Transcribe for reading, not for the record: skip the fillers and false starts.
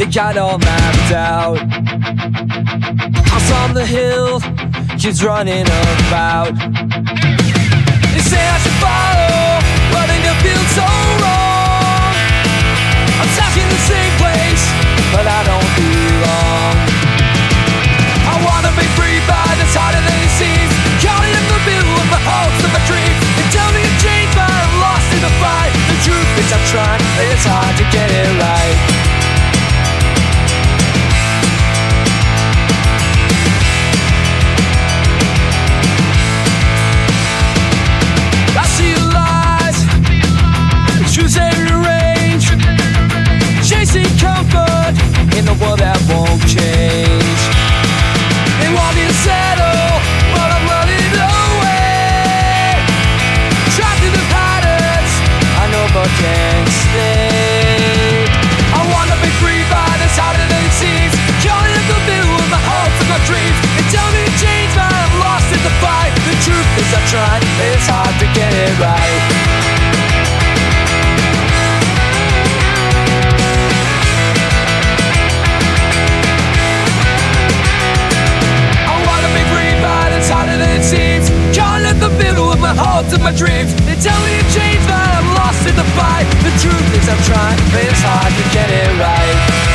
think I all mapped out. House on the hill, kids running about. They say I should follow, running the field so wrong. I'm stuck in the same place, but I don't belong. I wanna be free by this harder than it seems. Caught in the middle of my hopes and my dreams. They tell me to change, but I'm lost in the fight. The truth is I'm trying, it's hard to get it right. I see lies, choose every range, chasing comfort in a world that won't change. They want me to settle, but I'm running away. Trapped in the patterns, I know but can't stay. I wanna be free, but it's harder than it seems. Caught in the middle of my hopes and my dreams. They tell me to change, but I'm lost in the fight. The truth is I'm trying, it's hard to get it right. Harder than it seems. Caught in the middle of my hopes and my dreams. They tell me to change, but I'm lost in the fight. The truth is I'm trying, but it's hard to get it right.